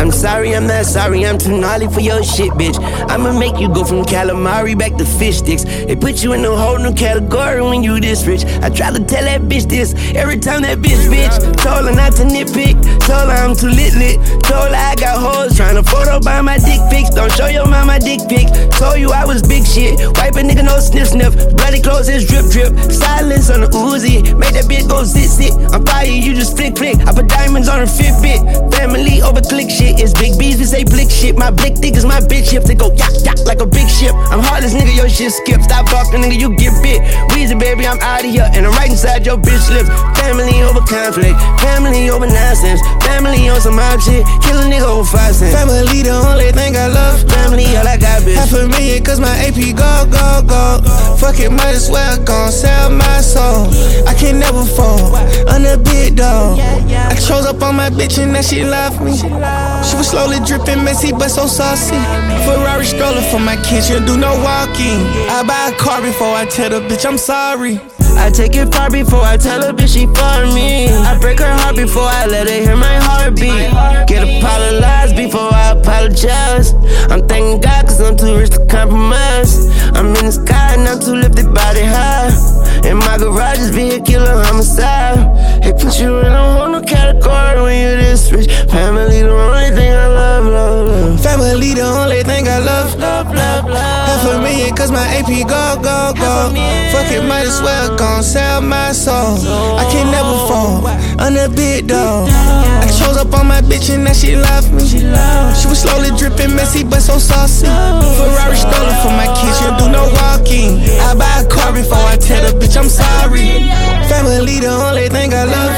I'm sorry, I'm not sorry, I'm too gnarly for your shit, bitch. I'ma make you go from calamari back to fish sticks. They put you in a whole new category when you this rich. I try to tell that bitch this every time that bitch. Told her not to nitpick, told her I'm too lit. Told her I got hoes tryna photo by my dick pics. Don't show your mama dick pics. Told you I was big shit, wipe a nigga no sniff. Bloody clothes is drip. Silence on the Uzi, make that bitch go sit. I'm fire, you just flick. I put diamonds on her Fitbit. Family over click shit, it's big B's, we say blick shit. My blick thick is my bitch hip, they go yak like a big ship. I'm heartless nigga, your shit skip. Stop talking nigga, you get bit. Weezy baby, I'm out of here, and I'm right inside your bitch lips. Family over conflict, family over nonsense. Family on some mob shit, kill a nigga over 5 cents. Family the only thing I love. Family all I got, bitch. $500,000 cause my AP go. Fuck it, might as well gon' sell my soul. I can never fall, I'm a big dog. I chose up on my bitch and now she love me. She was slowly dripping messy but so saucy. Ferrari stroller for my kids, she don't do no walking. I buy a car before I tell the bitch I'm sorry. I take it far before I tell her bitch she for me. I break her heart before I let her hear my heartbeat. Get apologized before I apologize. I'm thanking God cause I'm too rich to compromise. I'm in the sky and I'm too lifted body high. In my garage is vehicular homicide. They put you in a whole new category when you this rich. Family the only thing I love. Family the only thing I love. $500,000 cause my AP go. Fuck it, might as well gon' sell my soul. I can never fall, I'm a big dog. I chose up on my bitch and now she love me. She was slowly dripping messy but so saucy. Ferrari stroller for my kids, she don't do no walking. I buy a car before I tell the bitch I'm sorry. Family the only thing I love.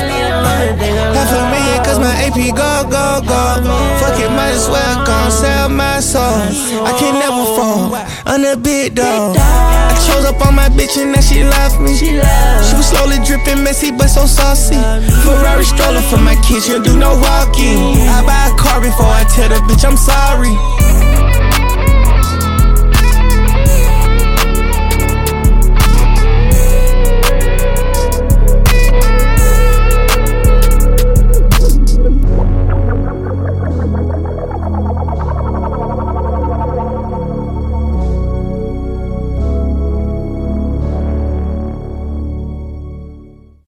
$500,000 cause my AP go. Fuck it, might as well gon' sell my soul. I can never fall, I'm a big dog. I chose up on my bitch and now she love me. She was slowly dripping messy but so saucy. Ferrari stroller for my kids, she don't do no walking. I buy a car before I tell the bitch I'm sorry.